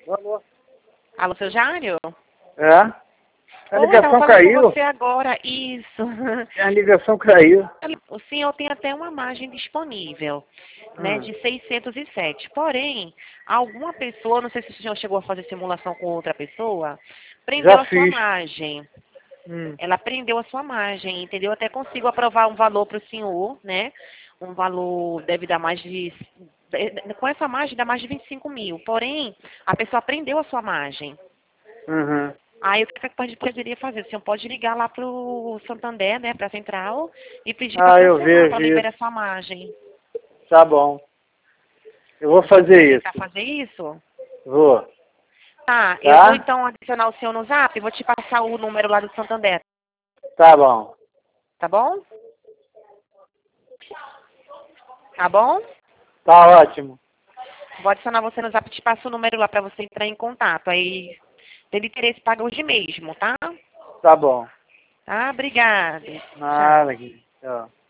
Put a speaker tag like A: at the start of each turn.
A: Alô?
B: Alô, seu Jário?
A: É? A
B: Oi, estava
A: ligação
B: falando com
A: caiu.
B: você agora. Isso.
A: A ligação caiu.
B: O senhor tem até uma margem disponível, né,
A: Hum.
B: de 607. Porém, alguma pessoa, não sei se o senhor chegou a fazer simulação com outra pessoa, prendeu
A: Já
B: a sua
A: fiz.
B: margem.
A: Hum.
B: Ela prendeu a sua margem, entendeu? Até consigo aprovar um valor para o senhor, né? Um valor deve dar mais de... Com essa margem dá mais de 25 mil. Porém, a pessoa prendeu a sua margem.
A: Uhum.
B: Aí o que a gente poderia fazer? O senhor pode ligar lá pro Santander, né, pra central, e pedir para
A: Ah, eu
B: cancelar, para
A: vejo
B: liberar
A: isso.
B: sua margem.
A: Tá bom. Eu vou
B: O senhor quer
A: fazer
B: tentar
A: isso.
B: fazer isso?
A: Vou.
B: Tá, eu vou
A: Tá?
B: então adicionar o senhor no Zap e vou te passar o número lá do Santander,
A: Tá bom.
B: tá bom? Tá bom?
A: Tá ótimo.
B: Vou adicionar você no Zap e te passo o número lá para você entrar em contato. Aí, tendo interesse, paga hoje mesmo, tá?
A: Tá bom.
B: Tá, obrigada. Tchau.
A: Nada aqui. Tchau.